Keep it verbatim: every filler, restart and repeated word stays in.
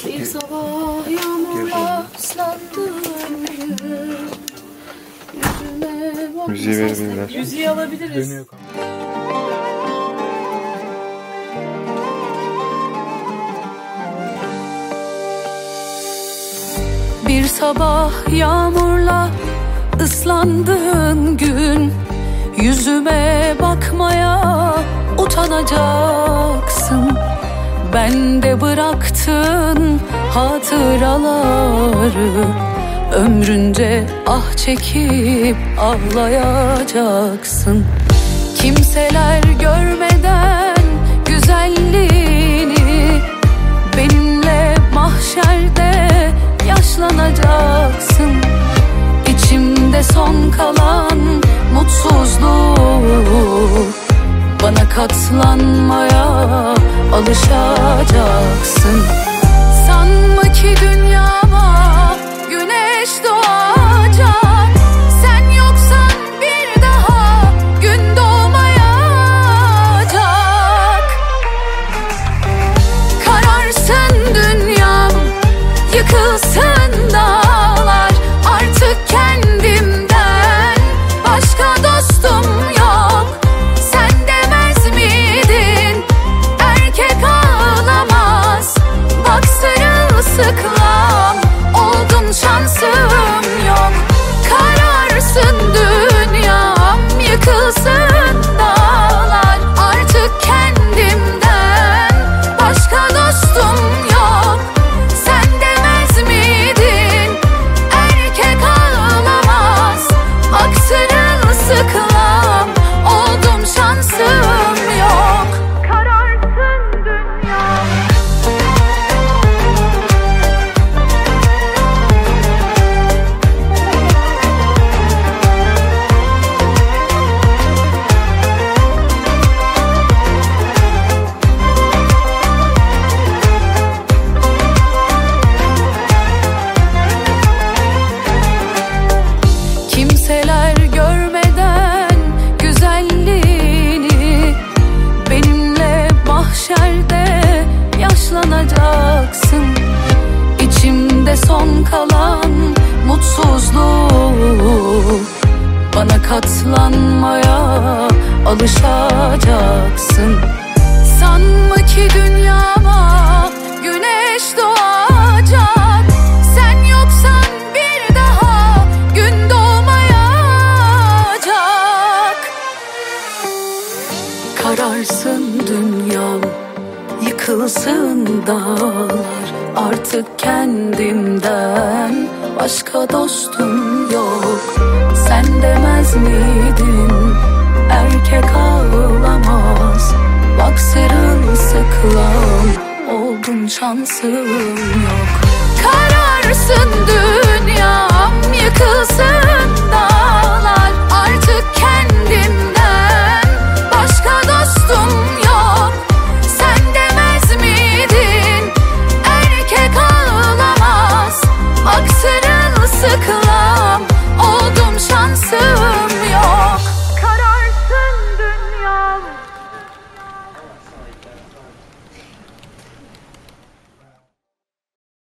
Bir sabah yağmurla ıslandığım gün yüzüme bak. Müziği verebilirler. Müziği alabiliriz. Dönüyor. Bir sabah yağmurla ıslandığın gün yüzüme bakmaya utanacaksın. Bende bıraktın hatıraları, ömrünce ah çekip ağlayacaksın. Kimseler görmeden güzelliğini benimle mahşerde yaşlanacaksın. İçimde son kalan mutsuzluğu bana katlanmaya alışacaksın. Sanma ki dünyama güneş doğacak. Sen yoksan bir daha gün doğmayacak. Kararsın dünyam, yıkılsın dağlar. Artık kendimden başka dostum yok. Sen demez miydin erkek ağlamaz? Bak sırılsıklam oldun, şansım yok. Kararsın dünyam, yıkılsın dağlar. Artık kendimden başka dostum yok. Sen demez miydin erkek ağlamaz? Bak sırılsıklam oldum, şansım yok. Kararsın dünyam. Kimseler görmeden güzelliğini benimle mahşerde yaşlanacaksın. İçimde son kalan mutsuzluğu bana katlanmaya alışacaksın. Sanma ki dünyama güneş doğacak. Sen yoksan bir daha gün doğmayacak. Kararsın dünyam, yıkılsın dağlar. Artık kendimden başka dostum yok. Sen demez miydin erkek ağlamaz? Bak sırılsıklam oldun, şansım yok. Kararsın dünyam, yıkılsın